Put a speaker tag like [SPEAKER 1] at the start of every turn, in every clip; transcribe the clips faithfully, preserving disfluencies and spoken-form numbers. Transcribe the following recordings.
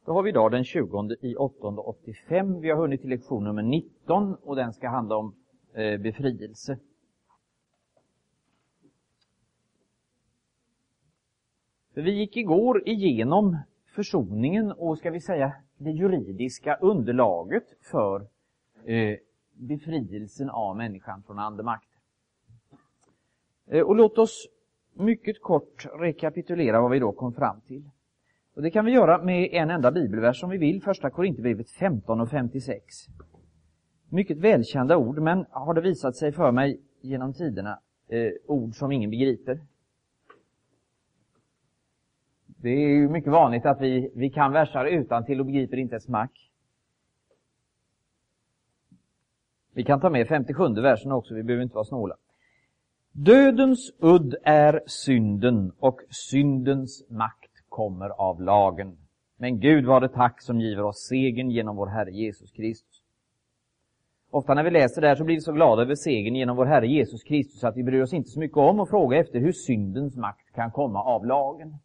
[SPEAKER 1] Då har vi idag den tjugonde i åttonde åttiofem. Vi har hunnit till lektion nummer nitton och den ska handla om eh, befrielse. För vi gick igår igenom försoningen och ska vi säga det juridiska underlaget för eh, befrielsen av människan från andemakt. Eh, och låt oss mycket kort rekapitulera vad vi då kom fram till. Och det kan vi göra med en enda bibelvers som vi vill, första Korinthierbrevet femton och femtiosex. Mycket välkända ord, men har det visat sig för mig genom tiderna eh, ord som ingen begriper. Det är ju mycket vanligt att vi, vi kan versar utan till och begriper inte ett smack. Vi kan ta med femtiosjunde versen också, vi behöver inte vara snåla. Dödens udd är synden och syndens makt kommer av lagen. Men Gud var det tack som giver oss segern genom vår Herre Jesus Kristus. Ofta när vi läser det här så blir vi så glada över segern genom vår Herre Jesus Kristus att vi bryr oss inte så mycket om att fråga efter hur syndens makt kan komma av lagen.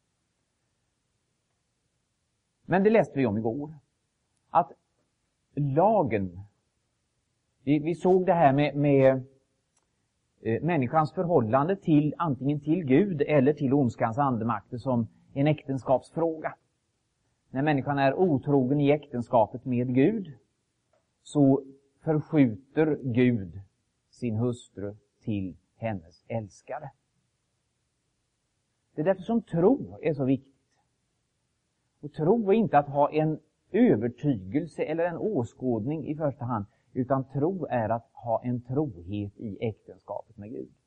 [SPEAKER 1] Men det läste vi om igår. Att lagen, vi, vi såg det här med, med eh, människans förhållande till antingen till Gud eller till ondskans andemakter som en äktenskapsfråga. När människan är otrogen i äktenskapet med Gud så förskjuter Gud sin hustru till hennes älskare. Det är därför som tro är så viktigt. Och tro är inte att ha en övertygelse eller en åskådning i första hand, utan tro är att ha en trohet i äktenskapet med Gud.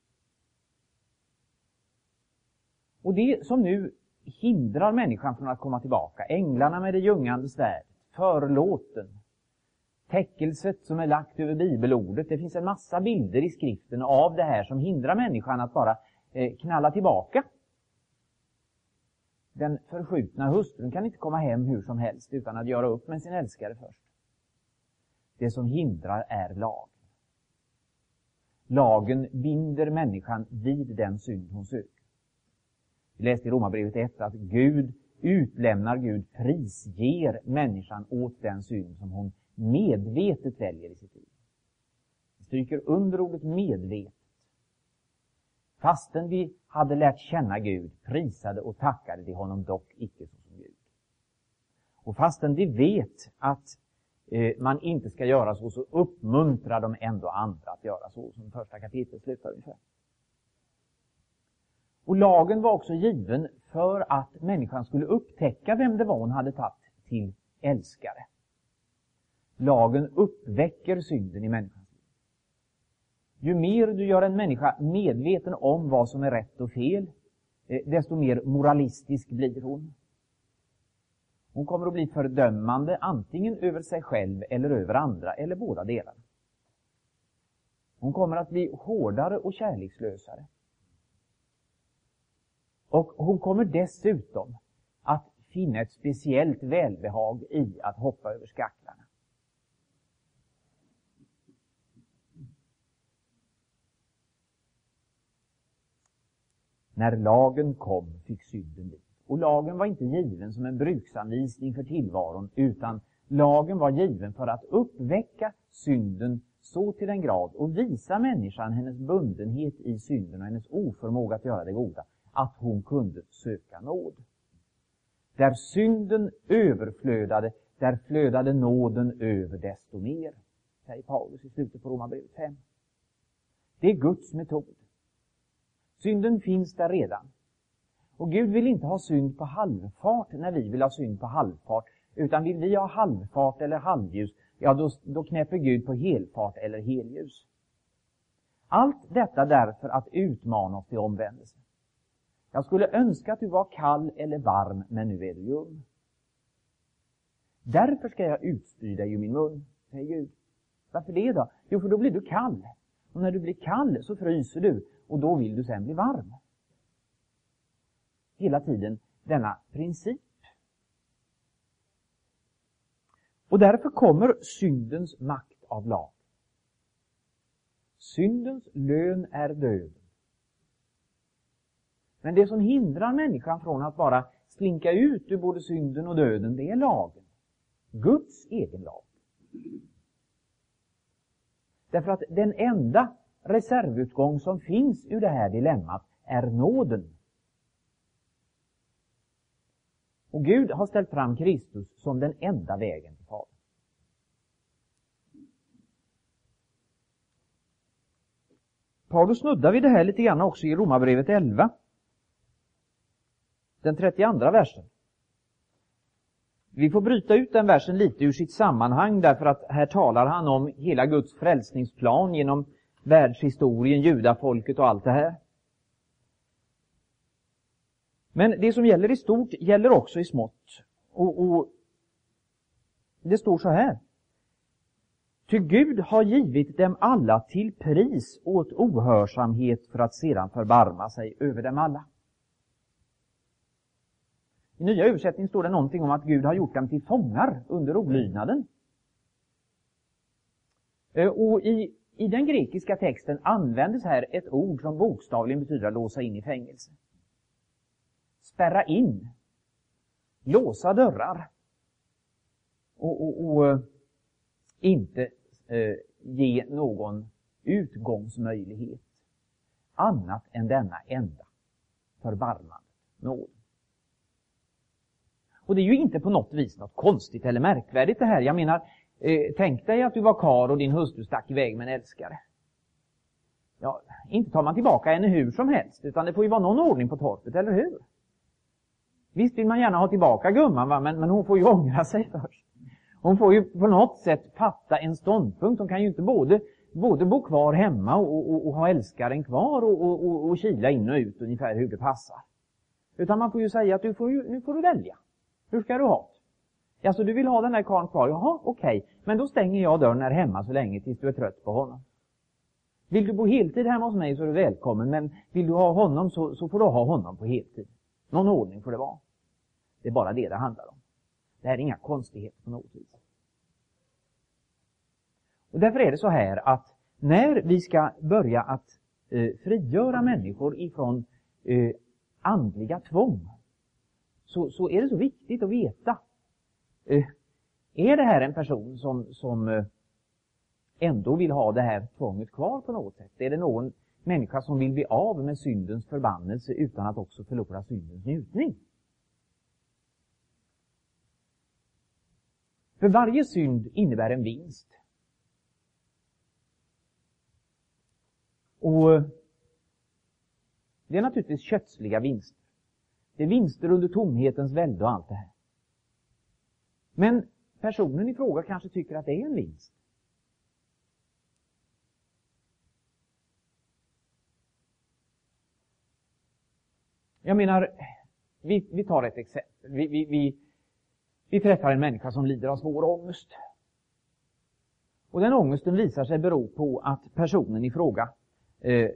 [SPEAKER 1] Och det som nu hindrar människan från att komma tillbaka, änglarna med det ljungande svärd, förlåten, täckelset som är lagt över bibelordet, det finns en massa bilder i skriften av det här som hindrar människan att bara eh, knalla tillbaka. Den förskjutna hustrun kan inte komma hem hur som helst utan att göra upp med sin älskare först. Det som hindrar är lagen. Lagen binder människan vid den synd hon söker. Vi läste i Romarbrevet ett att Gud utlämnar, Gud prisger människan åt den synd som hon medvetet väljer i sitt liv. Vi stryker under ordet medvetet. Fastän vi hade lärt känna Gud, prisade och tackade de honom dock icke som Gud. Och fastän vi vet att eh, man inte ska göra så, så uppmuntrar de ändå andra att göra så, som första kapitlet slutar ungefär. Och lagen var också given för att människan skulle upptäcka vem det var hon hade tagit till älskare. Lagen uppväcker synden i människan. Ju mer du gör en människa medveten om vad som är rätt och fel, desto mer moralistisk blir hon. Hon kommer att bli fördömande antingen över sig själv eller över andra, eller båda delarna. Hon kommer att bli hårdare och kärlekslösare. Och hon kommer dessutom att finna ett speciellt välbehag i att hoppa över skacklarna. När lagen kom fick synden liv. Och lagen var inte given som en bruksanvisning för tillvaron, utan lagen var given för att uppväcka synden så till en grad och visa människan hennes bundenhet i synden och hennes oförmåga att göra det goda, att hon kunde söka nåd. Där synden överflödade, där flödade nåden över desto mer, säger Paulus i slutet på Romarbrevet fem. Det är Guds metod. Synden finns där redan. Och Gud vill inte ha synd på halvfart när vi vill ha synd på halvfart. Utan vill vi ha halvfart eller halvljus, ja då, då knäpper Gud på helfart eller helljus. Allt detta därför att utmana oss till omvändelse. Jag skulle önska att du var kall eller varm, men nu är du ljum. Därför ska jag utspy dig ur min mun, säger Gud. Varför det då? Jo, för då blir du kall. Och när du blir kall så fryser du. Och då vill du sen bli varm. Hela tiden denna princip. Och därför kommer syndens makt av lag. Syndens lön är döden. Men det som hindrar människan från att bara slinka ut ur både synden och döden, det är lagen. Guds egen lag. Därför att den enda reservutgång som finns ur det här dilemmat är nåden. Och Gud har ställt fram Kristus som den enda vägen till Fadern. Paulus snuddar vid det här lite grann också i Romarbrevet elva. Den trettioandra versen. Vi får bryta ut den versen lite ur sitt sammanhang, därför att här talar han om hela Guds frälsningsplan genom världshistorien, judafolket och allt det här. Men det som gäller i stort gäller också i smått. Och, och det står så här. Ty Gud har givit dem alla till pris åt ohörsamhet för att sedan förbarma sig över dem alla. I nya översättningen står det någonting om att Gud har gjort dem till fångar under olydnaden. Och i, i den grekiska texten användes här ett ord som bokstavligen betyder att låsa in i fängelse. Spärra in. Låsa dörrar. Och, och, och inte eh, ge någon utgångsmöjlighet annat än denna enda förbarmande nåd. Och det är ju inte på något vis något konstigt eller märkvärdigt det här. Jag menar, eh, tänk dig att du var kar och din hustru stack iväg med en älskare. Ja, inte tar man tillbaka henne hur som helst, utan det får ju vara någon ordning på torpet, eller hur? Visst vill man gärna ha tillbaka gumman, va? Men, men hon får ju ångra sig först. Hon får ju på något sätt fatta en ståndpunkt. Hon kan ju inte både, både bo kvar hemma och, och, och ha älskaren kvar och, och, och, och kila in och ut ungefär hur det passar. Utan man får ju säga att du får ju, nu får du välja. Hur ska du ha det? Alltså du vill ha den där karln kvar? Jaha, okej. Okay. Men då stänger jag dörren här hemma så länge tills du är trött på honom. Vill du bo heltid hemma hos mig så är du välkommen. Men vill du ha honom så, så får du ha honom på heltid. Någon ordning får det vara. Det är bara det det handlar om. Det här är inga konstigheter på något vis. Och därför är det så här att när vi ska börja att eh, frigöra människor ifrån eh, andliga tvång, så, så är det så viktigt att veta. Eh, är det här en person som, som eh, ändå vill ha det här tvånget kvar på något sätt? Är det någon människa som vill bli av med syndens förbannelse utan att också förlora syndens njutning? För varje synd innebär en vinst. Och det är naturligtvis kötsliga vinster. Det är vinster under tomhetens välde och allt det här. Men personen i fråga kanske tycker att det är en vinst. Jag menar, vi, vi tar ett exempel. Vi, vi, vi, vi träffar en människa som lider av svår ångest. Och den ångesten visar sig bero på att personen i fråga eh,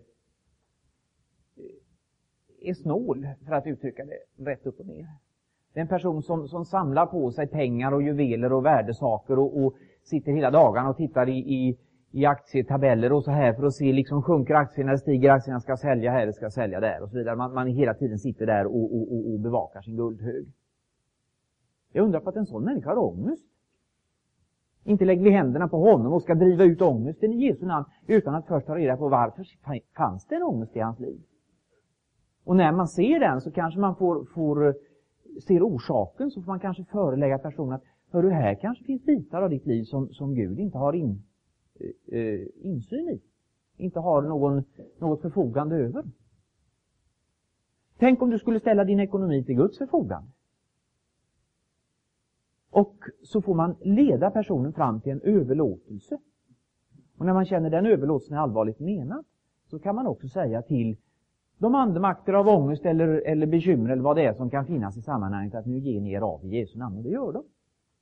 [SPEAKER 1] är snål, för att uttrycka det rätt upp och ner. Det är en person som, som samlar på sig pengar och juveler och värdesaker och, och sitter hela dagarna och tittar i, i, i aktietabeller och så här för att se liksom sjunker aktierna, stiger aktierna, ska sälja här, ska sälja där och så vidare. Man, man hela tiden sitter där och, och, och, och bevakar sin guldhög. Jag undrar på att en sån människa har ångest. Inte lägger vi händerna på honom och ska driva ut ångesten i Jesu namn utan att först ta reda på varför fanns det en ångest i hans liv. Och när man ser den så kanske man får, får ser orsaken, så får man kanske förelägga personen att hör du, här kanske finns bitar av ditt liv som, som Gud inte har in, eh, insyn i. Inte har någon, något förfogande över. Tänk om du skulle ställa din ekonomi till Guds förfogande. Och så får man leda personen fram till en överlåtelse. Och när man känner den överlåtelsen är allvarligt menad, så kan man också säga till de andemakter av ångest eller, eller bekymmer eller vad det är som kan finnas i sammanhanget att nu ger ni er av i Jesu namn, och det gör de.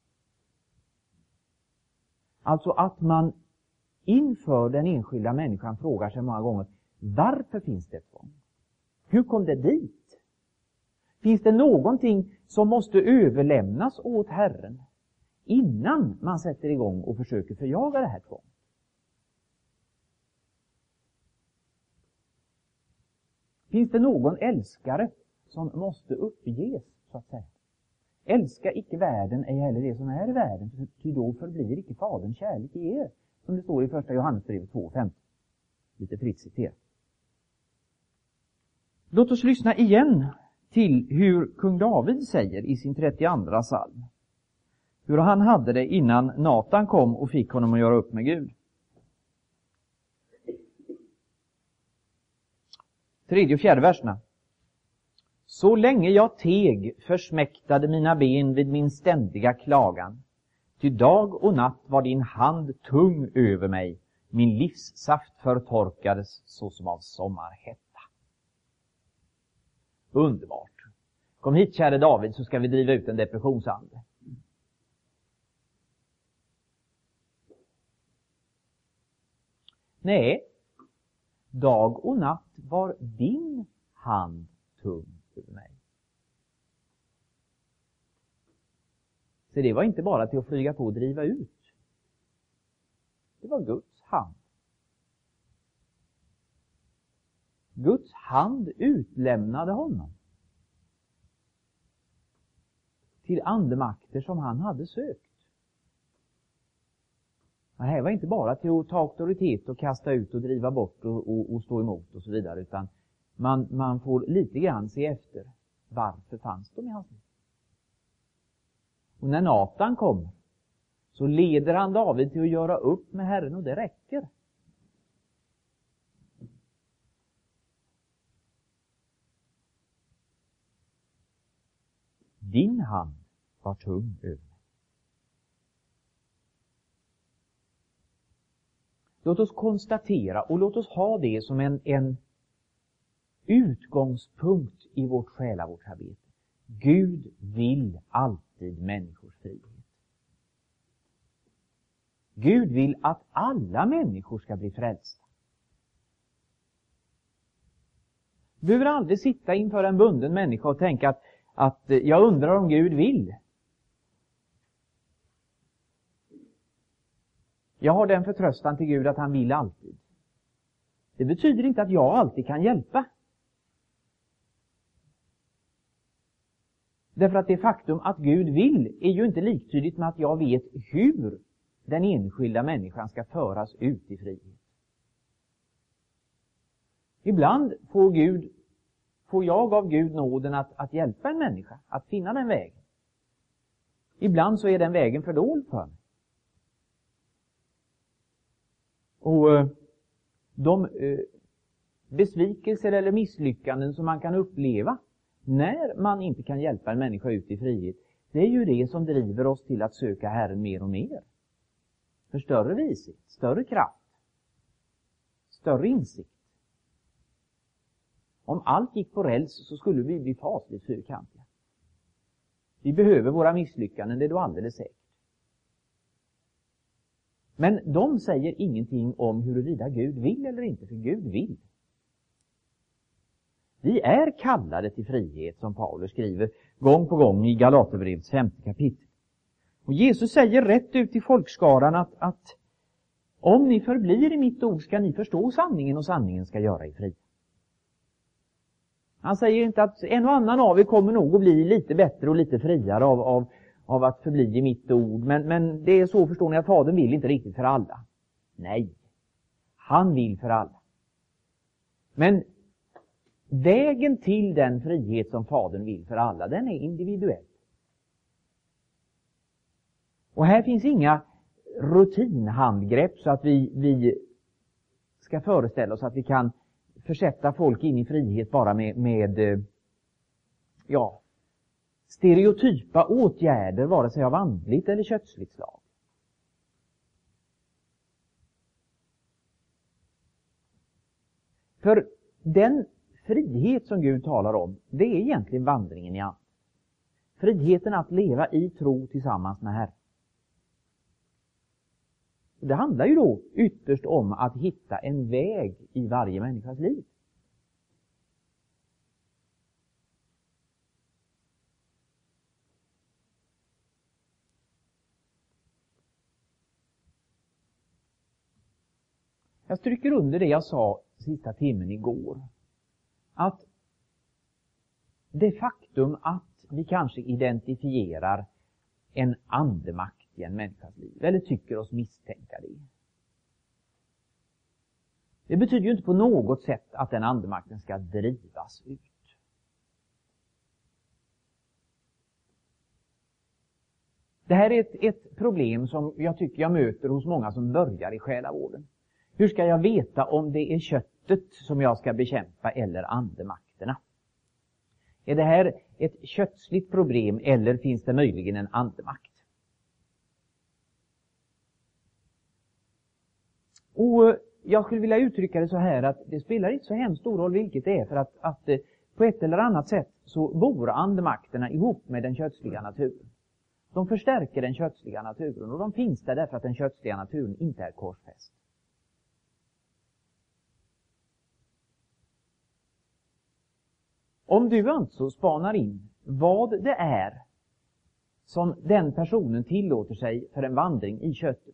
[SPEAKER 1] Alltså att man inför den enskilda människan frågar sig många gånger, varför finns det ett tvång? Hur kom det dit? Finns det någonting som måste överlämnas åt Herren innan man sätter igång och försöker förjaga det här tvånget? Finns det någon älskare som måste uppges så att säga. Älska icke världen, ej heller det som är i världen, ty då förblir icke Faderns kärlek i er. Som det står i första Johannesbrevet två femton. Lite fritt citerat. Låt oss lyssna igen till hur kung David säger i sin trettioandra psalm. Hur han hade det innan Natan kom och fick honom att göra upp med Gud. Tredje och fjärde verserna. Så länge jag teg försmäktade mina ben vid min ständiga klagan. Ty dag och natt var din hand tung över mig. Min livssaft förtorkades såsom av sommarhetta. Underbart. Kom hit, käre David, så ska vi driva ut en depressionsande. Nej, dag och natt var din hand tung över mig. Så det var inte bara till att flyga på och driva ut. Det var Guds hand. Guds hand utlämnade honom till andemakter som han hade sökt. Det här var inte bara till att ta auktoritet och kasta ut och driva bort och, och, och stå emot och så vidare, utan man, man får lite grann se efter varför fanns de i hans liv. Och när Natan kommer så leder han David till att göra upp med Herren, och det räcker. Din hand var tung över mig. Låt oss konstatera och låt oss ha det som en, en utgångspunkt i vårt själavårdsarbete. Gud vill alltid människors frihet. Gud vill att alla människor ska bli frälsta. Du behöver aldrig sitta inför en bunden människa och tänka att, att jag undrar om Gud vill. Jag har den förtröstan till Gud att han vill alltid. Det betyder inte att jag alltid kan hjälpa. Därför att det faktum att Gud vill är ju inte liktydigt med att jag vet hur den enskilda människan ska föras ut i frihet. Ibland får, Gud, får jag av Gud nåden att, att hjälpa en människa att finna den vägen. Ibland så är den vägen fördold för mig. Och eh, de eh, besvikelser eller misslyckanden som man kan uppleva när man inte kan hjälpa en människa ut i frihet, det är ju det som driver oss till att söka Herren mer och mer. För större vishet, större kraft, större insikt. Om allt gick på räls så skulle vi bli fasligt fyrkantiga. Vi behöver våra misslyckanden, det är då alldeles säkert. Men de säger ingenting om huruvida Gud vill eller inte, för Gud vill. Vi är kallade till frihet, som Paulus skriver gång på gång i Galaterbrevets femte kapitel. Och Jesus säger rätt ut till folkskaran att, att om ni förblir i mitt ord ska ni förstå sanningen, och sanningen ska göra er fri. Han säger inte att en och annan av er kommer nog att bli lite bättre och lite friare av, av, av att förbli i mitt ord. Men, men det är så, förstår ni, att Fadern vill inte riktigt för alla. Nej, han vill för alla. Men vägen till den frihet som Fadern vill för alla, den är individuell. Och här finns inga rutinhandgrepp så att vi, vi ska föreställa oss att vi kan försätta folk in i frihet bara med, med ja, stereotypa åtgärder, vare sig av andligt eller kötsligt slag. För den frihet som Gud talar om, det är egentligen vandringen i anden. Friheten att leva i tro tillsammans med Herren. Det handlar ju då ytterst om att hitta en väg i varje människas liv. Jag stryker under det jag sa sista timmen igår. Att det faktum att vi kanske identifierar en andemakt i en människas liv, eller tycker oss misstänka det. Det betyder ju inte på något sätt att den andemakten ska drivas ut. Det här är ett, ett problem som jag tycker jag möter hos många som börjar i själavården. Hur ska jag veta om det är köttet som jag ska bekämpa eller andemakterna? Är det här ett kötsligt problem eller finns det möjligen en andemakt? Och jag skulle vilja uttrycka det så här att det spelar inte så hemskt stor roll vilket det är, för att, att på ett eller annat sätt så bor andemakterna ihop med den kötsliga naturen. De förstärker den kötsliga naturen och de finns där därför att den kötsliga naturen inte är korsfäst. Om du alltså spanar in vad det är som den personen tillåter sig för en vandring i köttet,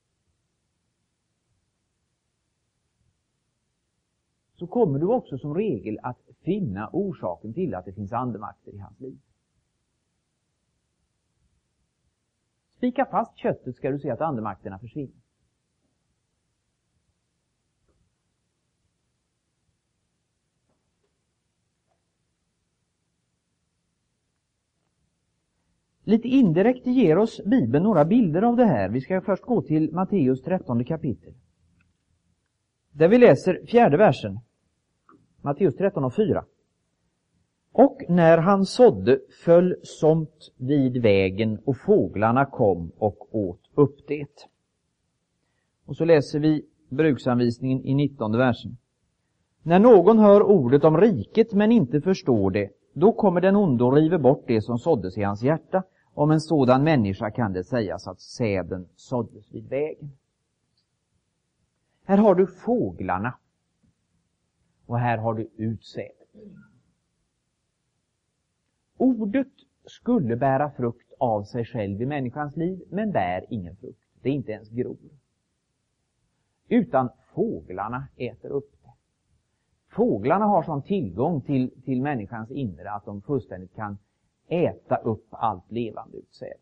[SPEAKER 1] så kommer du också som regel att finna orsaken till att det finns andemakter i hans liv. Spika fast köttet ska du se att andemakterna försvinner. Lite indirekt ger oss Bibeln några bilder av det här. Vi ska först gå till Matteus trettonde kapitel. Där vi läser fjärde versen. Matteus tretton och fyra. Och när han sådde föll somt vid vägen och fåglarna kom och åt upp det. Och så läser vi bruksanvisningen i nittonde versen. När någon hör ordet om riket men inte förstår det, då kommer den onde och river bort det som såddes i hans hjärta. Om en sådan människa kan det sägas att säden såddes vid vägen. Här har du fåglarna. Och här har du utsädet. Ordet skulle bära frukt av sig själv i människans liv, men bär ingen frukt. Det är inte ens gror. Utan fåglarna äter upp det. Fåglarna har sån tillgång till, till människans inre att de fullständigt kan äta upp allt levande utsäde.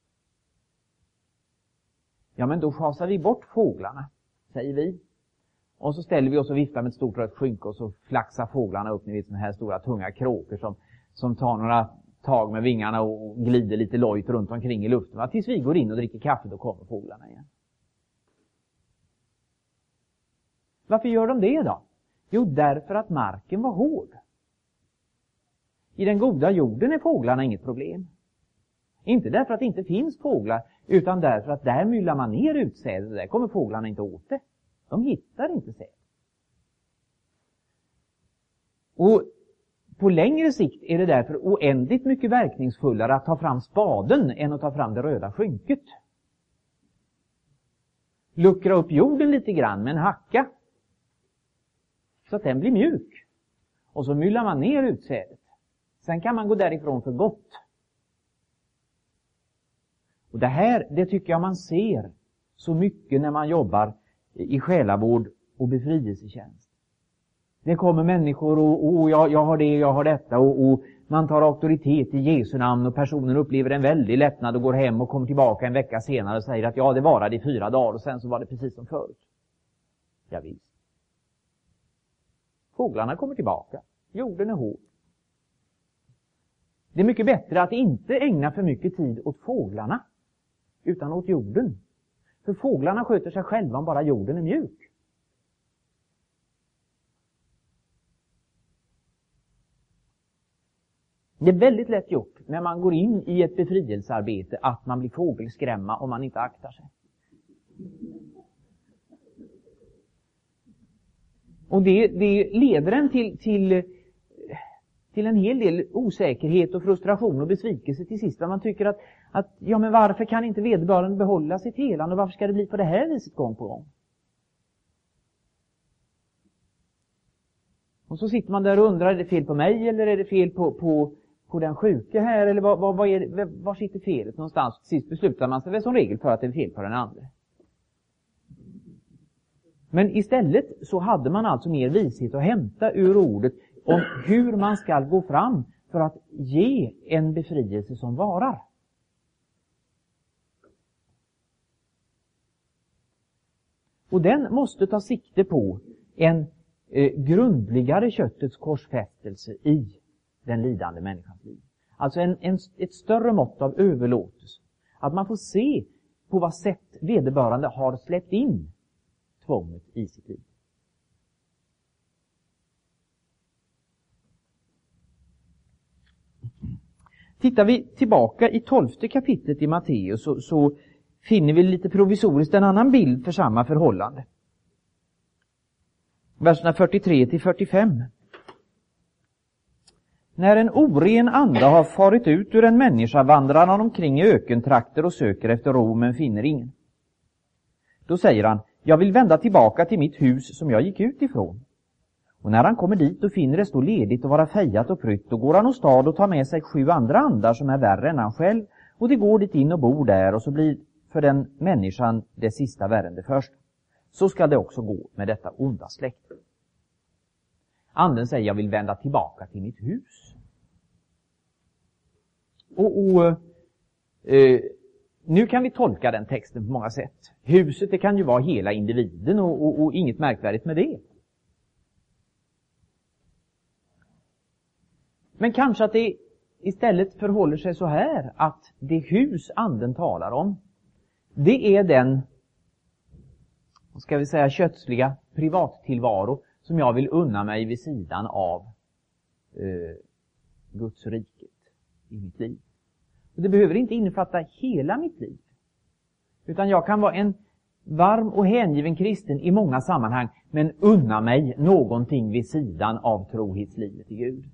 [SPEAKER 1] Ja, men då schasar vi bort fåglarna, säger vi. Och så ställer vi oss och viftar med ett stort rött skynke och så flaxar fåglarna upp, ni vet, såna här stora tunga kråkor som, som tar några tag med vingarna och glider lite lojt runt omkring i luften. Va? Tills vi går in och dricker kaffe, då kommer fåglarna igen. Varför gör de det då? Jo, därför att marken var hård. I den goda jorden är fåglarna inget problem. Inte därför att det inte finns fåglar, utan därför att där myllar man ner utsädet och där kommer fåglarna inte åt det. De hittar inte säd. Och på längre sikt är det därför oändligt mycket verkningsfullare att ta fram spaden än att ta fram det röda skynket. Luckra upp jorden lite grann med en hacka så att den blir mjuk. Och så myllar man ner utsädet. Sen kan man gå därifrån för gott. Och det här, det tycker jag man ser så mycket när man jobbar i själavård och befrielsetjänst. Det kommer människor och, och jag, jag har det, jag har detta och, och man tar auktoritet i Jesu namn och personen upplever en väldig lättnad och går hem och kommer tillbaka en vecka senare och säger att ja, det varade i fyra dagar och sen så var det precis som förut. Ja, visst. Fåglarna kommer tillbaka. Jorden är hård. Det är mycket bättre att inte ägna för mycket tid åt fåglarna utan åt jorden. För fåglarna sköter sig själva om bara jorden är mjuk. Det är väldigt lätt gjort när man går in i ett befrielsearbete att man blir fågelskrämma om man inte aktar sig. Och det, det leder en till, till, till en hel del osäkerhet och frustration och besvikelse till sist. Man tycker att, att ja, men varför kan inte vederbörande behålla sitt helande och varför ska det bli på det här viset gång på gång? Och så sitter man där och undrar, är det fel på mig eller är det fel på, på, på den sjuke här? Eller vad, vad, vad är det, var sitter felet någonstans? Till sist beslutar man sig väl som regel för att det är fel på den andra. Men istället så hade man alltså mer vishet att hämta ur ordet om hur man ska gå fram för för att ge en befrielse som varar. Och den måste ta sikte på en eh, grundligare köttets korsfästelse i den lidande människans liv. Alltså en, en, ett större mått av överlåtelse. Att man får se på vad sätt vederbörande har släppt in tvånget i sitt liv. Tittar vi tillbaka i tolfte kapitlet i Matteus så, så finner vi lite provisoriskt en annan bild för samma förhållande. Verserna fyrtiotre till fyrtiofem. När en oren ande har farit ut ur en människa vandrar han omkring i ökentrakter och söker efter ro men finner ingen. Då säger han, jag vill vända tillbaka till mitt hus som jag gick ut ifrån. Och när han kommer dit och finner det stå ledigt och vara fejat och prytt, då går han åstad och tar med sig sju andra andar som är värre än han själv, och det går dit in och bor där, och så blir för den människan det sista värre än det första. Så ska det också gå med detta onda släkt. Anden säger, jag vill vända tillbaka till mitt hus. Och, och eh, nu kan vi tolka den texten på många sätt. Huset, det kan ju vara hela individen och, och, och inget märkvärdigt med det. Men kanske att det istället förhåller sig så här, att det hus anden talar om, det är den, vad ska vi säga, kötsliga privattillvaro som jag vill unna mig vid sidan av eh, Guds riket i mitt liv. Och det behöver inte innefatta hela mitt liv, utan jag kan vara en varm och hängiven kristen i många sammanhang, men unna mig någonting vid sidan av trohetslivet i Gud.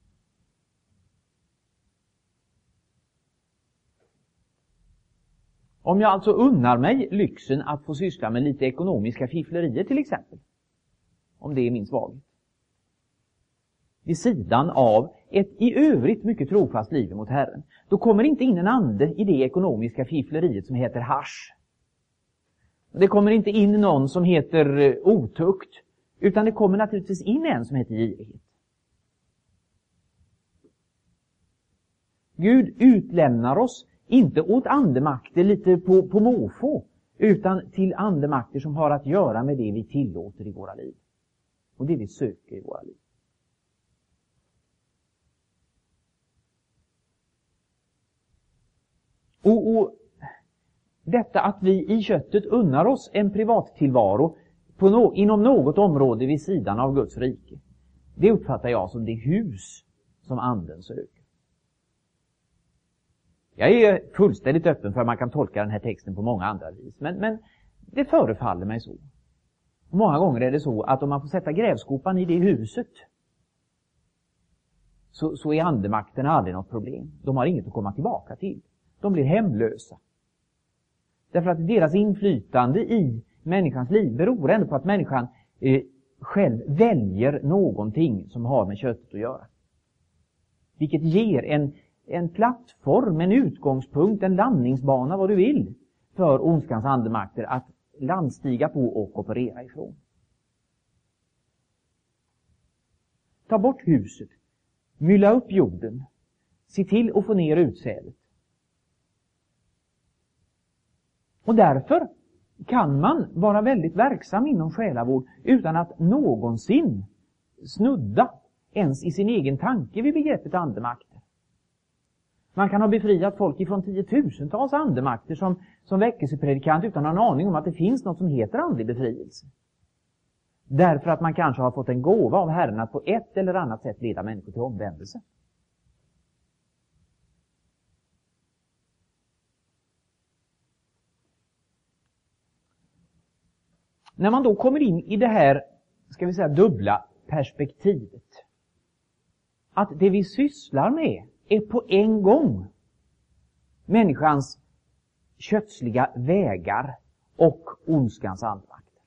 [SPEAKER 1] Om jag alltså unnar mig lyxen att få syssla med lite ekonomiska fifflerier till exempel, om det är min svaghet, vid sidan av ett i övrigt mycket trofast liv mot Herren, då kommer inte in en ande i det ekonomiska fiffleriet som heter hasch. Det kommer inte in någon som heter otukt, utan det kommer naturligtvis in en som heter girighet. Gud utlämnar oss inte åt andemakter lite på, på måfå, utan till andemakter som har att göra med det vi tillåter i våra liv. Och det vi söker i våra liv. Och, och detta att vi i köttet unnar oss en privat tillvaro på no, inom något område vid sidan av Guds rike, det uppfattar jag som det hus som anden söker. Jag är fullständigt öppen för att man kan tolka den här texten på många andra vis. Men, men det förefaller mig så. Många gånger är det så att om man får sätta grävskopan i det huset, så, så är andemakterna aldrig något problem. De har inget att komma tillbaka till. De blir hemlösa. Därför att deras inflytande i människans liv beror ändå på att människan eh, själv väljer någonting som har med köttet att göra. Vilket ger en En plattform, en utgångspunkt, en landningsbana, vad du vill, för ondskans andemakter att landstiga på och operera ifrån. Ta bort huset, mylla upp jorden, se till att få ner utsädet. Och därför kan man vara väldigt verksam inom själavård utan att någonsin snudda ens i sin egen tanke vid begreppet andemakter. Man kan ha befriat folk ifrån tiotusentals andemakter som, som väckelsepredikant utan en aning om att det finns något som heter andlig befrielse. Därför att man kanske har fått en gåva av Herren att på ett eller annat sätt leda människor till omvändelse. När man då kommer in i det här, ska vi säga, dubbla perspektivet, att det vi sysslar med är på en gång människans kötsliga vägar och ondskans andemakt.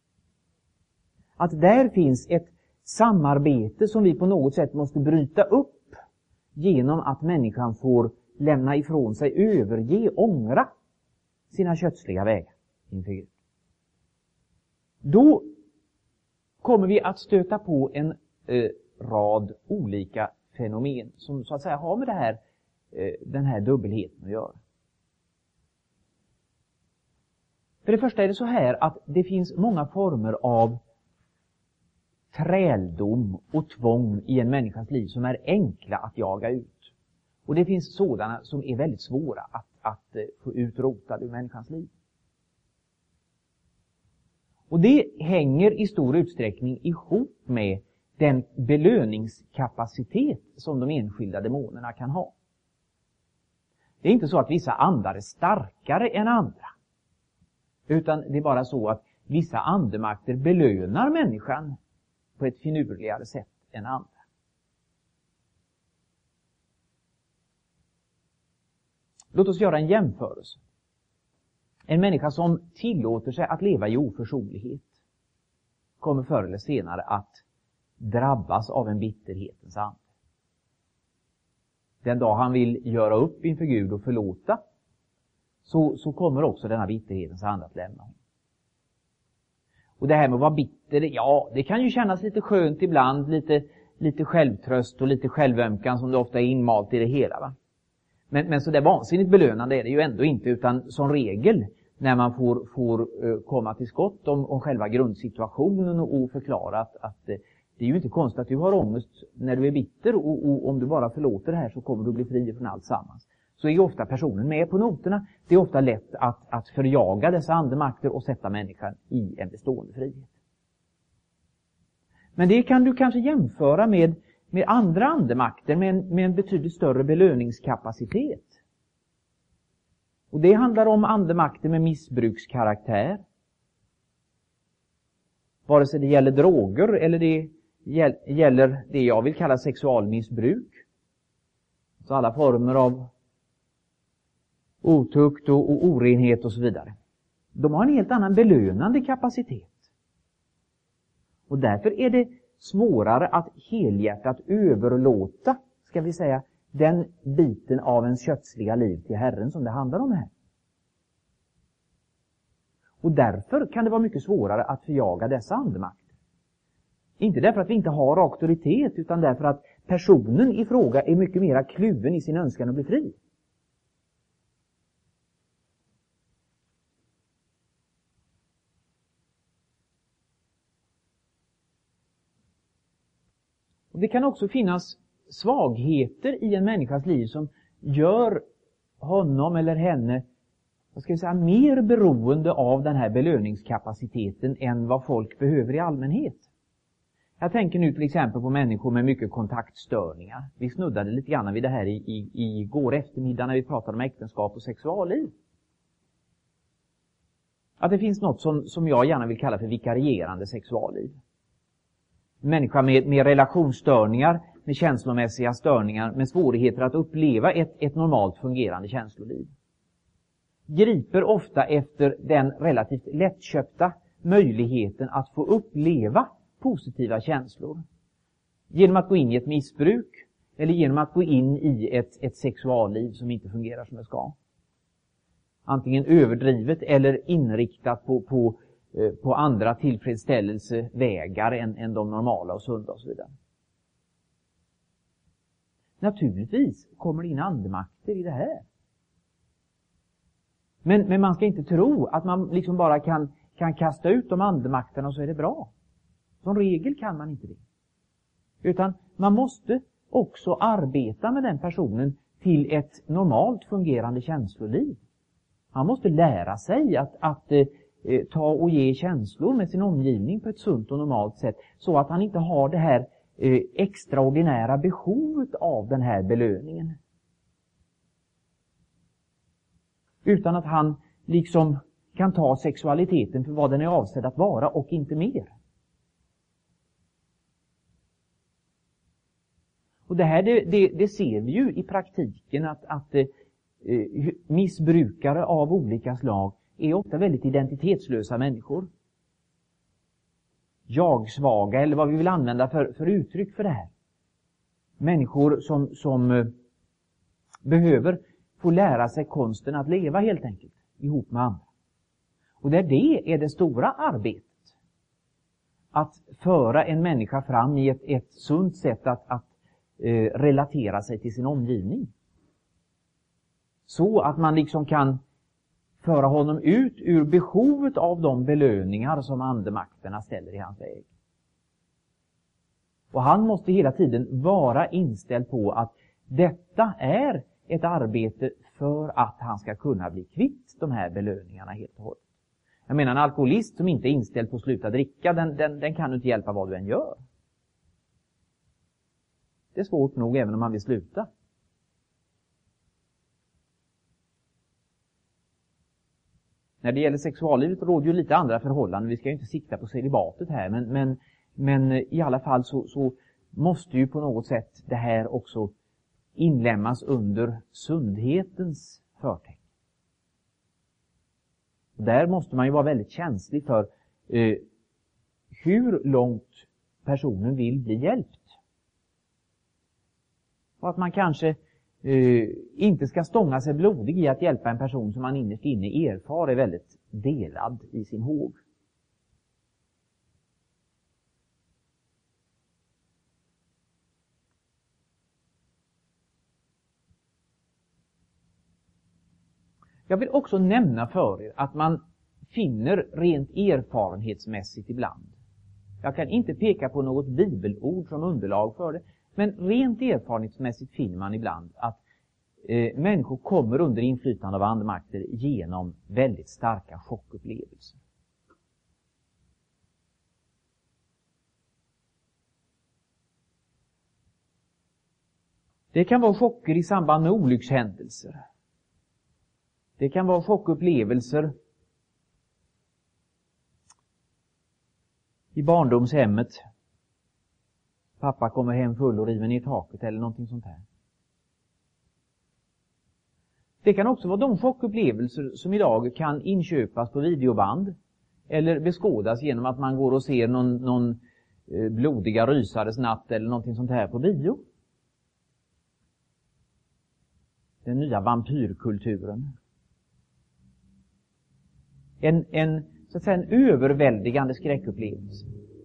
[SPEAKER 1] Att där finns ett samarbete som vi på något sätt måste bryta upp genom att människan får lämna ifrån sig, överge, ångra sina kötsliga vägar inför Gud. Då kommer vi att stöta på en eh, rad olika fenomen som så att säga har med det här, den här dubbelheten att göra. För det första är det så här att det finns många former av träldom och tvång i en människas liv som är enkla att jaga ut. Och det finns sådana som är väldigt svåra att, att få utrotade ur människans liv. Och det hänger i stor utsträckning ihop med den belöningskapacitet som de enskilda demonerna kan ha. Det är inte så att vissa andar är starkare än andra. Utan det är bara så att vissa andemakter belönar människan på ett finurligare sätt än andra. Låt oss göra en jämförelse. En människa som tillåter sig att leva i oförsonlighet kommer förr eller senare att drabbas av en bitterhetens ande. Den dag han vill göra upp inför Gud och förlåta, så, så kommer också denna bitterhetens ande att lämna honom. Och det här med att vara bitter, ja, det kan ju kännas lite skönt ibland, lite, lite självtröst och lite självömkan som det ofta är inmalt i det hela, va? Men, men så det vansinnigt belönande är det ju ändå inte, utan som regel när man får, får uh, komma till skott om, om själva grundsituationen och, och förklara att, att uh, det är ju inte konstigt att du har ångest när du är bitter och, och om du bara förlåter det här så kommer du bli fri från allt sammans. Så är ju ofta personen med på noterna. Det är ofta lätt att, att förjaga dessa andemakter och sätta människan i en bestående frihet. Men det kan du kanske jämföra med, med andra andemakter med en, med en betydligt större belöningskapacitet. Och det handlar om andemakter med missbrukskaraktär. Vare sig det gäller droger eller det gäller det jag vill kalla sexualmissbruk. Så alla former av otukt och, och orenhet och så vidare. De har en helt annan belönande kapacitet. Och därför är det svårare att helhjärtat överlåta, ska vi säga, den biten av ens kötsliga liv till Herren som det handlar om här. Och därför kan det vara mycket svårare att förjaga dessa andemakter. Inte därför att vi inte har auktoritet, utan därför att personen i fråga är mycket mer kluven i sin önskan att bli fri. Och det kan också finnas svagheter i en människas liv som gör honom eller henne, vad ska vi säga, mer beroende av den här belöningskapaciteten än vad folk behöver i allmänhet. Jag tänker nu till exempel på människor med mycket kontaktstörningar. Vi snuddade lite grann vid det här i, i, i går eftermiddag när vi pratade om äktenskap och sexualliv. Att det finns något som, som jag gärna vill kalla för vikarierande sexualliv. Människa med, med relationsstörningar, med känslomässiga störningar, med svårigheter att uppleva ett, ett normalt fungerande känsloliv. Griper ofta efter den relativt lättköpta möjligheten att få uppleva positiva känslor. Genom att gå in i ett missbruk eller genom att gå in i ett, ett sexualliv som inte fungerar som det ska. Antingen överdrivet eller inriktat på, på, på andra tillfredsställelsevägar än, än de normala och sunda och så vidare. Naturligtvis kommer det in andemakter i det här. Men, men man ska inte tro att man liksom bara kan, kan kasta ut de andemakterna och så är det bra. Som regel kan man inte det. Utan man måste också arbeta med den personen till ett normalt fungerande känsloliv. Man måste lära sig att, att eh, ta och ge känslor med sin omgivning på ett sunt och normalt sätt. Så att han inte har det här eh, extraordinära behovet av den här belöningen. Utan att han liksom kan ta sexualiteten för vad den är avsedd att vara och inte mer. Och det här det, det, det ser vi ju i praktiken att, att eh, missbrukare av olika slag är ofta väldigt identitetslösa människor. Jag-svaga eller vad vi vill använda för, för uttryck för det här. Människor som, som eh, behöver få lära sig konsten att leva helt enkelt ihop med andra. Och det, det är det stora arbetet. Att föra en människa fram i ett, ett sunt sätt att, att eh, relatera sig till sin omgivning. Så att man liksom kan föra honom ut ur behovet av de belöningar som andemakterna ställer i hans väg. Och han måste hela tiden vara inställd på att detta är ett arbete för att han ska kunna bli kvitt de här belöningarna helt och hållet. Jag menar, en alkoholist som inte är inställd på att sluta dricka, den, den, den kan du inte hjälpa vad du än gör. Det är svårt nog även om man vill sluta. När det gäller sexuallivet råder ju lite andra förhållanden. Vi ska ju inte sikta på celibatet här, men, men, men i alla fall så, så måste ju på något sätt det här också inlämnas under sundhetens förtecken. Där måste man ju vara väldigt känslig för eh, hur långt personen vill bli hjälpt. Och att man kanske eh, inte ska stånga sig blodig i att hjälpa en person som man innerst inne erfar är väldigt delad i sin håg. Jag vill också nämna för er att man finner rent erfarenhetsmässigt ibland. Jag kan inte peka på något bibelord som underlag för det, men rent erfarenhetsmässigt finner man ibland att eh, människor kommer under inflytande av andemakter genom väldigt starka chockupplevelser. Det kan vara chocker i samband med olyckshändelser. Det kan vara chockupplevelser i barndomshemmet. Pappa kommer hem full och river ner taket eller någonting sånt här. Det kan också vara de chockupplevelser som idag kan inköpas på videoband eller beskådas genom att man går och ser någon, någon blodiga rysares natt eller någonting sånt här på bio. Den nya vampyrkulturen. En, en, så att säga, en överväldigande skräckupplevelse.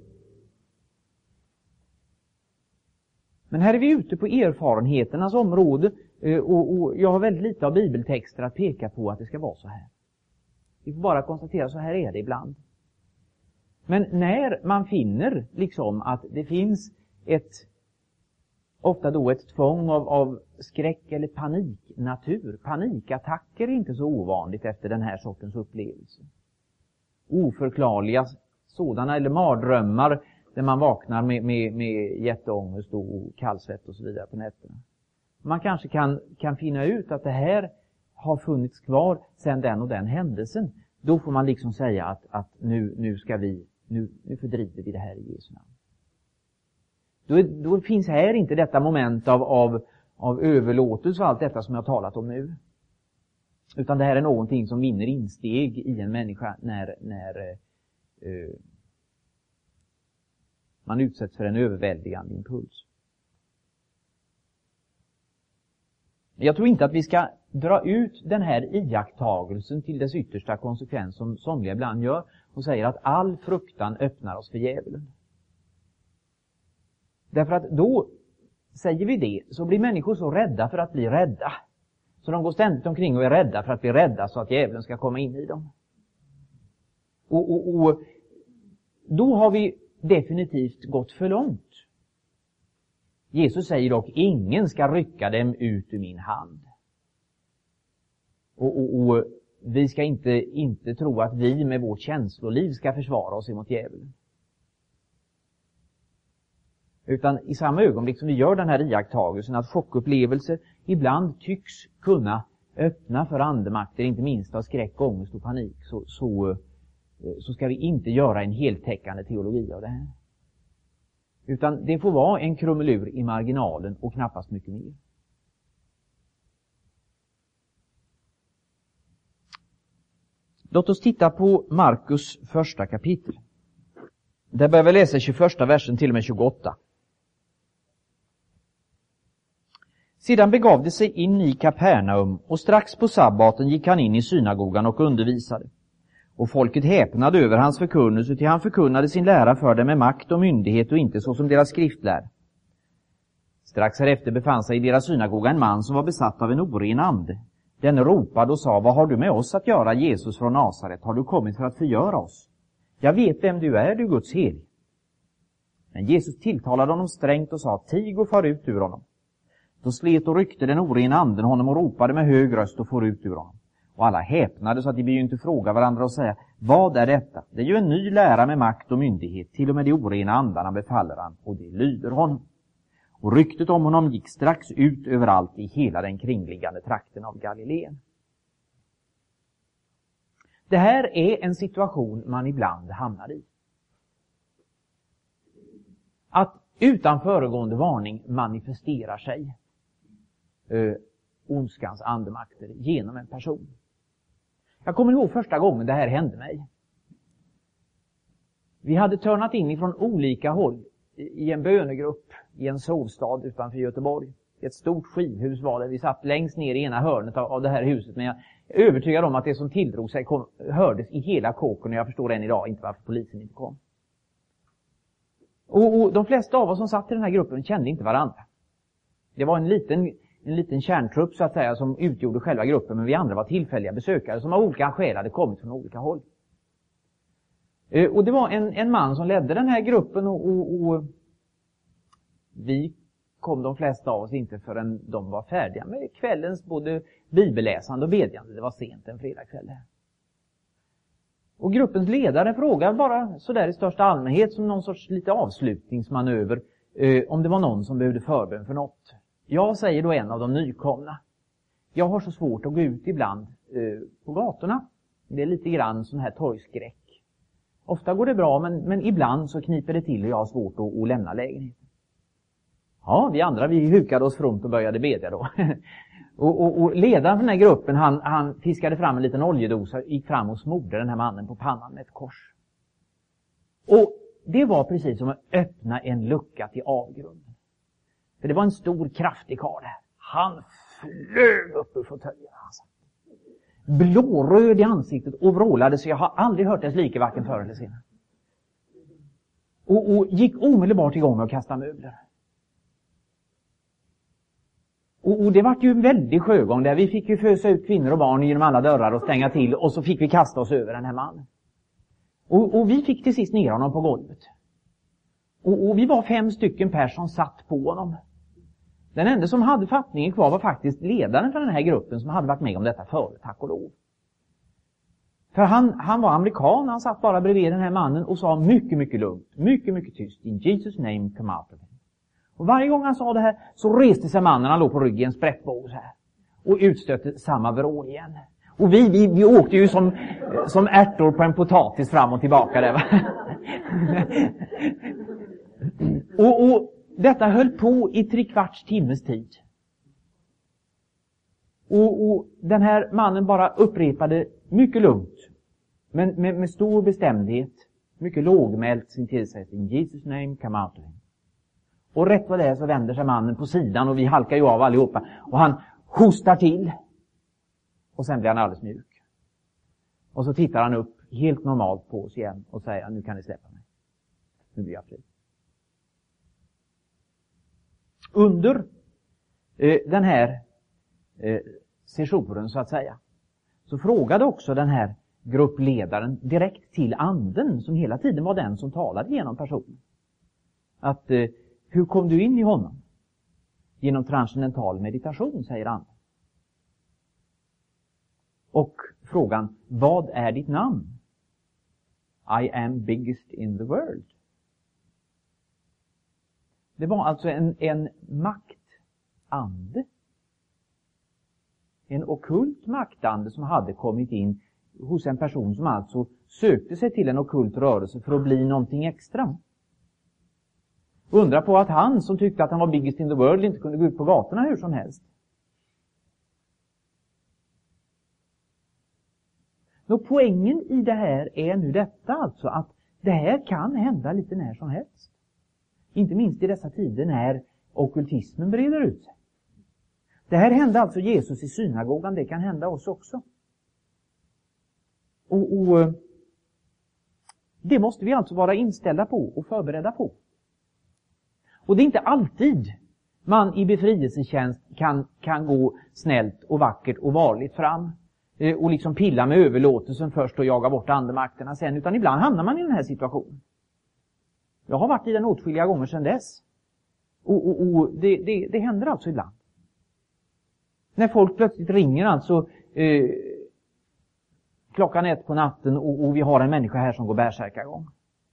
[SPEAKER 1] Men här är vi ute på erfarenheternas område och, och jag har väldigt lite av bibeltexter att peka på att det ska vara så här. Vi får bara konstatera, så här är det ibland. Men när man finner liksom att det finns ett, ofta då ett tvång av, av skräck eller paniknatur. Panikattacker är inte så ovanligt efter den här sortens upplevelse. Oförklarliga sådana, eller mardrömmar där man vaknar med, med, med jätteångest och kallsvett och så vidare på nätterna. Man kanske kan, kan finna ut att det här har funnits kvar sedan den och den händelsen. Då får man liksom säga att, att nu, nu ska vi, nu, nu fördriver vi det här i Jesu namn. Då, då finns här inte detta moment av, av, av överlåtelse och allt detta som jag har talat om nu. Utan det här är någonting som vinner insteg i en människa när, när eh, man utsätts för en överväldigande impuls. Jag tror inte att vi ska dra ut den här iakttagelsen till dess yttersta konsekvens som somliga ibland gör och säger att all fruktan öppnar oss för djävulen. Därför att då, säger vi det, så blir människor så rädda för att bli rädda. Så de går ständigt omkring och är rädda för att bli rädda så att djävulen ska komma in i dem. Och, och, och då har vi definitivt gått för långt. Jesus säger dock, ingen ska rycka dem ut ur min hand. Och, och, och vi ska inte, inte tro att vi med vårt känsloliv ska försvara oss emot djävulen. Utan i samma ögonblick som vi gör den här iakttagelsen att chockupplevelser ibland tycks kunna öppna för andemakter, inte minst av skräck, ångest och panik, så, så, så ska vi inte göra en heltäckande teologi av det här. Utan det får vara en krumelur i marginalen och knappast mycket mer. Låt oss titta på Markus första kapitel. Där börjar vi läsa tjugoförsta versen till och med tjugoåtta. Sedan begav det sig in i Kapernaum och strax på sabbaten gick han in i synagogan och undervisade. Och folket häpnade över hans förkunnelse, till han förkunnade sin lära för dem med makt och myndighet och inte så som deras skriftlär. Strax härefter befann sig i deras synagoga en man som var besatt av en oren ande. Den ropade och sa: vad har du med oss att göra, Jesus från Nasaret? Har du kommit för att förgöra oss? Jag vet vem du är, du Guds helig. Men Jesus tilltalade honom strängt och sa: tig och far ut ur honom. Då slet och ryckte den orena anden honom och ropade med hög röst och for ut ur honom. Och alla häpnade så att de begynte fråga varandra och säga: vad är detta? Det är ju en ny lära med makt och myndighet. Till och med de orena andarna befaller han, och det lyder honom. Och ryktet om honom gick strax ut överallt i hela den kringliggande trakten av Galileen. Det här är en situation man ibland hamnar i. Att utan föregående varning manifesterar sig eh, ondskans andemakter genom en person. Jag kommer ihåg första gången det här hände mig. Vi hade törnat in ifrån olika håll i en bönegrupp i en sovstad utanför Göteborg. Ett stort skivhus var det. Vi satt längst ner i ena hörnet av, av det här huset. Men jag är övertygad om att det som tilldrog sig kom, hördes i hela kåken. Och jag förstår än idag inte varför polisen inte kom. Och, och de flesta av oss som satt i den här gruppen kände inte varandra. Det var en liten, en liten kärntrupp så att säga som utgjorde själva gruppen. Men vi andra var tillfälliga besökare som av olika skäl hade kommit från olika håll. Och det var en, en man som ledde den här gruppen och, och, och vi kom de flesta av oss inte förrän de var färdiga med kvällens både bibelläsande och bedjande. Det var sent en fredagkväll. Och gruppens ledare frågade bara så där i största allmänhet som någon sorts lite avslutningsmanöver eh, om det var någon som behövde förbön för något. Jag säger då en av de nykomna: jag har så svårt att gå ut ibland eh, på gatorna. Det är lite grann sån här torgskräck. Ofta går det bra, men, men ibland så kniper det till och jag har svårt att, att lämna lägenheten. Ja, vi andra vi hukade oss fromt och började bedja då. och, och, och ledaren för den här gruppen, han, han fiskade fram en liten oljedosa, gick fram och smorde den här mannen på pannan med ett kors. Och det var precis som att öppna en lucka till avgrunden. För det var en stor, kraftig karl här. Han flög upp ur fåtöljen. Blåröd i ansiktet och vrålade så jag har aldrig hört dess like varken förr eller senare. Och, och gick omedelbart igång med att kasta möbler. Och, och det var ju en väldig sjögång där. Vi fick ju fösa ut kvinnor och barn genom alla dörrar och stänga till. Och så fick vi kasta oss över den här mannen. Och, och vi fick till sist ner honom på golvet. Och, och vi var fem stycken pers som satt på honom. Den enda som hade fattningen kvar var faktiskt ledaren för den här gruppen som hade varit med om detta förut, tack och lov. För han, han var amerikan, han satt bara bredvid den här mannen och sa mycket, mycket lugnt, mycket, mycket tyst: in Jesus name come out of him. Och varje gång han sa det här så reste sig mannen, han låg på ryggen, sprättbåg så här. Och utstötte samma vrål igen. Och vi, vi, vi åkte ju som, som ärtor på en potatis fram och tillbaka där, va? och... och Detta höll på i tre kvarts timmes tid. Och, och den här mannen bara upprepade mycket lugnt, men med, med stor bestämdhet, mycket lågmält sin tillsättning: in Jesus name come out of him. Och rätt vad det är så vänder sig mannen på sidan och vi halkar ju av allihopa. Och han hostar till. Och sen blir han alldeles mjuk. Och så tittar han upp helt normalt på oss igen och säger: nu kan ni släppa mig. Nu blir jag fri. Under eh, den här eh, sessionen så att säga så frågade också den här gruppledaren direkt till anden som hela tiden var den som talade genom personen. Att eh, hur kom du in i honom? Genom transcendental meditation, säger anden. Och frågan: vad är ditt namn? I am biggest in the world. Det var alltså en, en maktande. En ockult maktande som hade kommit in hos en person som alltså sökte sig till en ockult rörelse för att bli någonting extra. Undra på att han som tyckte att han var biggest in the world inte kunde gå ut på gatorna hur som helst. Nå, poängen i det här är nu detta alltså, att det här kan hända lite när som helst. Inte minst i dessa tider när ockultismen breder ut sig. Det här hände alltså Jesus i synagogan, det kan hända oss också. Och, och det måste vi alltså vara inställda på och förberedda på. Och det är inte alltid man i befrielsetjänst kan, kan gå snällt och vackert och varligt fram. Eh, och liksom pilla med överlåtelsen först och jaga bort andemakterna sen. Utan ibland hamnar man i den här situationen. Jag har varit i den åtskilliga gånger sedan dess. Och, och, och det, det, det händer alltså ibland. När folk plötsligt ringer alltså eh, klockan ett på natten och, och vi har en människa här som går bärsärkagång.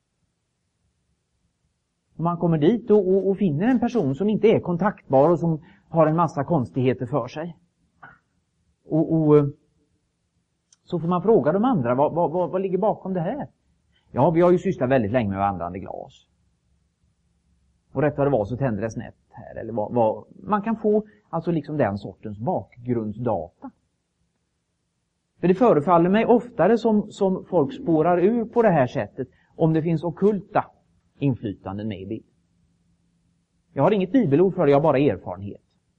[SPEAKER 1] Och man kommer dit och, och, och finner en person som inte är kontaktbar och som har en massa konstigheter för sig. Och, och så får man fråga de andra, vad, vad, vad, vad ligger bakom det här? Ja, vi har ju sysslat väldigt länge med vandrande glas. Och rätt vad det var så tände det snett här. Eller vad, vad, man kan få alltså liksom den sortens bakgrundsdata. För det förefaller mig oftare som, som folk spårar ur på det här sättet om det finns ockulta inflytanden med i bild. Jag har inget bibelord för det, jag har bara erfarenhet.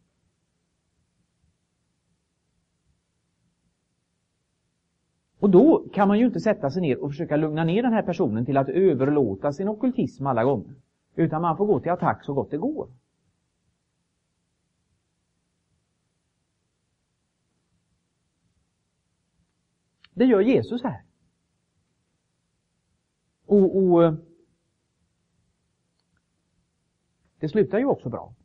[SPEAKER 1] Och då kan man ju inte sätta sig ner och försöka lugna ner den här personen till att överlåta sin ockultism alla gånger. Utan man får gå till attack så gott det går. Det gör Jesus här. Och, och det slutar ju också bra.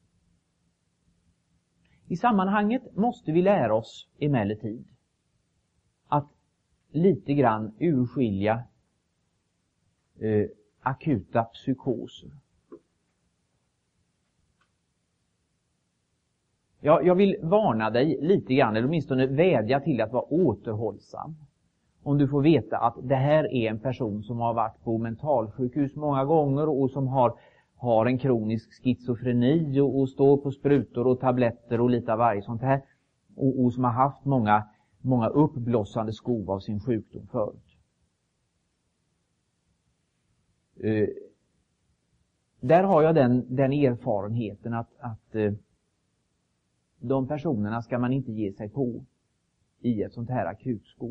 [SPEAKER 1] I sammanhanget måste vi lära oss emellertid att lite grann urskilja eh, akuta psykoser. Jag, jag vill varna dig lite grann, eller åtminstone vädja till att vara återhållsam. Om du får veta att det här är en person som har varit på mentalsjukhus många gånger och som har, har en kronisk schizofreni och, och står på sprutor och tabletter och lite av varje sånt här. Och, och som har haft många, många uppblossande skov av sin sjukdom förut. Uh, där har jag den, den erfarenheten att, att uh, de personerna ska man inte ge sig på i ett sånt här akutskov.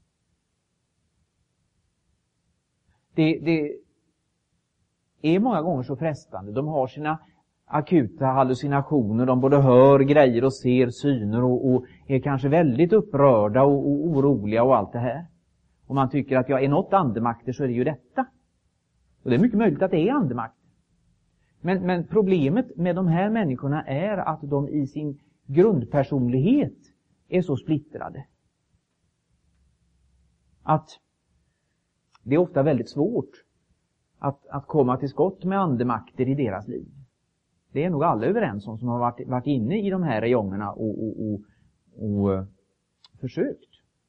[SPEAKER 1] Det, det är många gånger så frestande. De har sina akuta hallucinationer. De både hör grejer och ser syner och, och är kanske väldigt upprörda och, och oroliga och allt det här. Och man tycker att jag är något andemakter så är det ju detta. Och det är mycket möjligt att det är andemakter. Men, men problemet med de här människorna är att de i sin grundpersonlighet är så splittrade. Att det är ofta väldigt svårt att, att komma till skott med andemakter i deras liv. Det är nog alla överens om som har varit, varit inne i de här räjongerna och, och, och, och uh, försökt.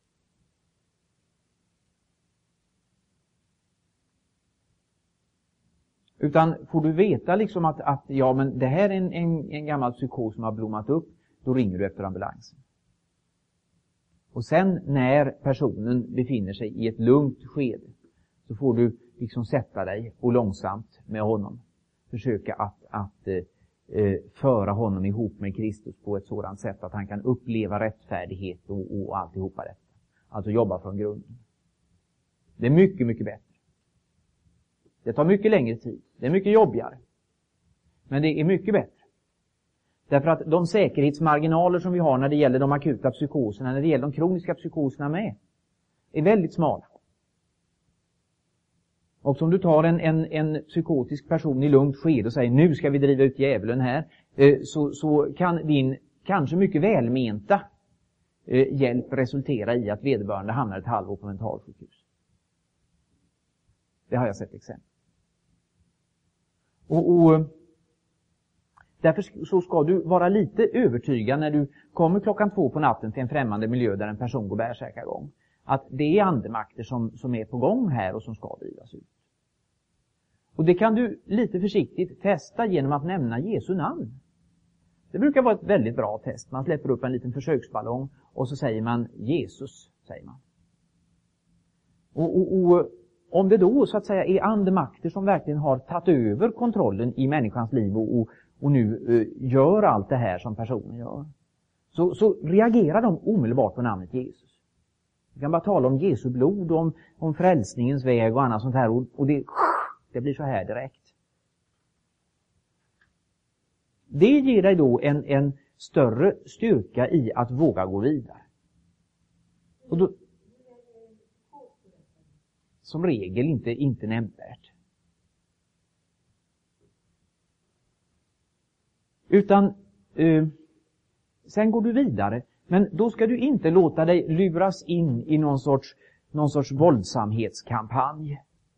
[SPEAKER 1] Utan får du veta liksom att, att ja, men det här är en, en, en gammal psykos som har blommat upp, då ringer du efter ambulansen. Och sen när personen befinner sig i ett lugnt skede så får du liksom sätta dig och långsamt med honom försöka att, att eh, föra honom ihop med Kristus på ett sådant sätt att han kan uppleva rättfärdighet och, och alltihopa detta. Alltså jobba från grunden. Det är mycket, mycket bättre. Det tar mycket längre tid. Det är mycket jobbigare. Men det är mycket bättre. Därför att de säkerhetsmarginaler som vi har när det gäller de akuta psykoserna, när det gäller de kroniska psykoserna med, är väldigt smala. Och om du tar en, en, en psykotisk person i lugnt skede och säger nu ska vi driva ut djävulen här, eh, så, så kan din kanske mycket välmenta eh, hjälp resultera i att vederbörande hamnar ett halvår på mentalsjukhus. Det har jag sett exempel. Och, och därför så ska du vara lite övertygad när du kommer klockan två på natten till en främmande miljö där en person går bärsärkagång. Att det är andemakter som, som är på gång här och som ska drivas ut. Och det kan du lite försiktigt testa genom att nämna Jesu namn. Det brukar vara ett väldigt bra test. Man släpper upp en liten försöksballong och så säger man Jesus, säger man. Och, och, och om det då så att säga är andemakter som verkligen har tagit över kontrollen i människans liv och, och, och nu uh, gör allt det här som personen gör, så, så reagerar de omedelbart på namnet Jesus. Vi kan bara tala om Jesu blod, om, om frälsningens väg och annat sånt här, och, och det, det blir så här direkt. Det ger dig då en, en större styrka i att våga gå vidare. Och då, som regel inte, inte nämnvärt. Utan eh, sen går du vidare. Men då ska du inte låta dig luras in i någon sorts, någon sorts våldsamhetskampanj.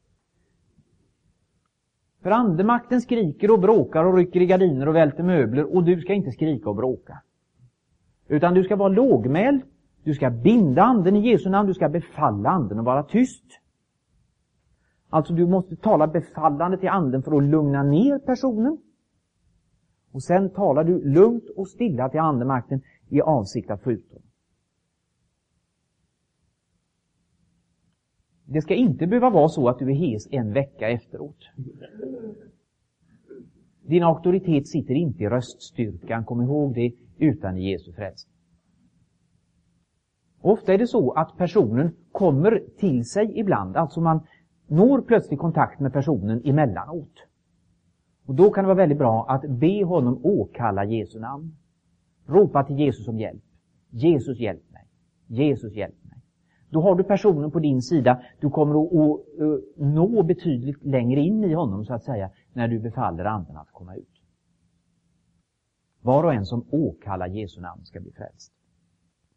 [SPEAKER 1] För andemakten skriker och bråkar och rycker i gardiner och välter möbler, och du ska inte skrika och bråka. Utan du ska vara lågmäld, du ska binda anden i Jesu namn, du ska befalla anden och vara tyst. Alltså du måste tala befallande till anden för att lugna ner personen. Och sen talar du lugnt och stilla till andemakten i avsikt att få ut dem. Det ska inte behöva vara så att du är hes en vecka efteråt. Din auktoritet sitter inte i röststyrkan, kom ihåg det, utan i Jesu frälsning. Ofta är det så att personen kommer till sig ibland, alltså man når plötsligt kontakt med personen emellanåt. Och då kan det vara väldigt bra att be honom åkalla Jesu namn. Ropa till Jesus om hjälp. Jesus hjälp mig. Jesus hjälp mig. Då har du personen på din sida. Du kommer att, att, att nå betydligt längre in i honom, så att säga, när du befaller anden att komma ut. Var och en som åkallar Jesu namn ska bli frälst.